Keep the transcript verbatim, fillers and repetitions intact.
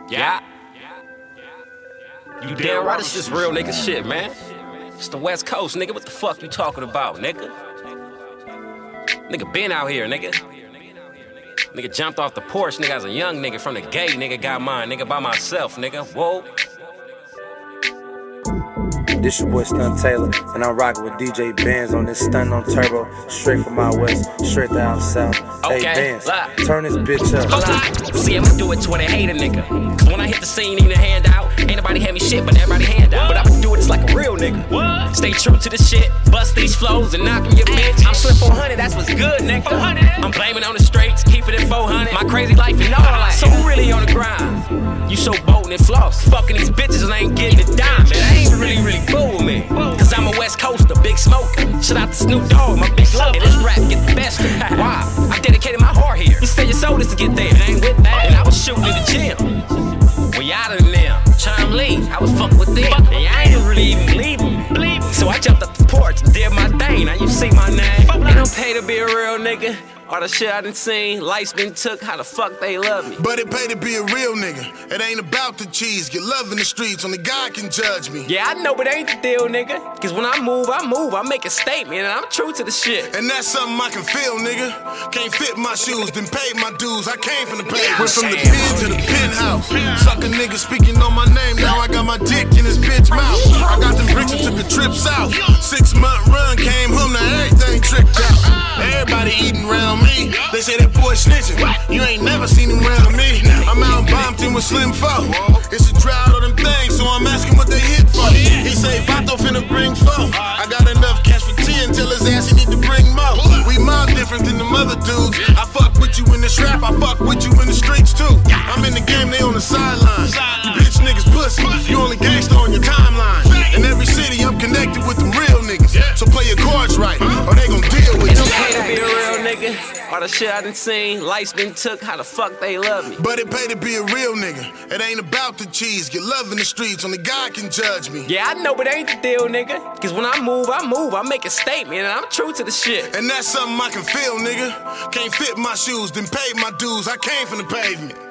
Yeah. You damn right it's just real nigga shit, man. It's the West Coast, nigga. What the fuck you talking about, nigga? Nigga been out here, nigga. Nigga jumped off the porch, nigga, as a young nigga from the gate, nigga got mine, nigga, by myself, nigga. Whoa. This your boy Stunt Taylor, and I'm rocking with D J Benz on this Stunt on Turbo, straight from out west, straight down south. Okay, hey Benz, look. turn this bitch up. Hold See, I'ma do it to where they hate a nigga. Cause when I hit the scene, need a handout. Ain't nobody hand me shit, but everybody hand out. But I'ma do it just like a real nigga. What? Stay true to the shit, bust these flows and knock 'em your bitch. I'm slipping four hundred, that's what's good, nigga. I'm blaming on the straights, keep it at four hundred. My crazy life and all that. So who really on the grind? You so bold and floss, fucking these bitches and I ain't getting a dime. Man, I ain't really, really cool with me. Cause I'm a West Coaster, big smoker. Shout out to Snoop Dogg, my big love. And this rap get the best of me. Why? I dedicated my heart here. You said your soul is to get there. It ain't with that. And I was shooting in the gym. We out of them. Trying to leave. I was fucking with them. And I ain't really even believe them. So I jumped up the porch and did my thing. Now you see my name. They don't pay to be a real nigga. All the shit I done seen, lights been took, how the fuck they love me. But it pay to be a real nigga. It ain't about the cheese. Get love in the streets, only God can judge me. Yeah, I know, but it ain't the deal, nigga. Cause when I move, I move, I make a statement, and I'm true to the shit. And that's something I can feel, nigga. Can't fit my shoes, been paid my dues. I came from the pavement. Went from the pen to the penthouse. Suck a nigga speaking on my name, now I got my dick in his bitch mouth. I got them bricks and took a trip south. Six month run, came home, now everything tricked out. Everybody eating round me. They say that boy snitching. You ain't never seen him round me. I'm out in Bompton with Slim Foe. It's a drought on them things, so I'm asking what they hit for. He say Vato finna bring foe. I got enough cash for ten, tell his ass he need to bring more. We mob different than them other dudes. I fuck with you in this rap, I fuck with you in the streets too. I'm in the game, they on the sideline. You bitch niggas pussy, you only gangsta on your timeline. In every city, I'm connected with them real niggas. So play your cards right, or they gon' deal with you. To be a real nigga, all the shit I done seen, lights been took, how the fuck they love me. But it pay to be a real nigga. It ain't about the cheese. Get love in the streets, only God can judge me. Yeah, I know, but it ain't the deal, nigga. Cause when I move, I move, I make a statement, and I'm true to the shit. And that's something I can feel, nigga. Can't fit my shoes, then paid my dues. I came from the pavement.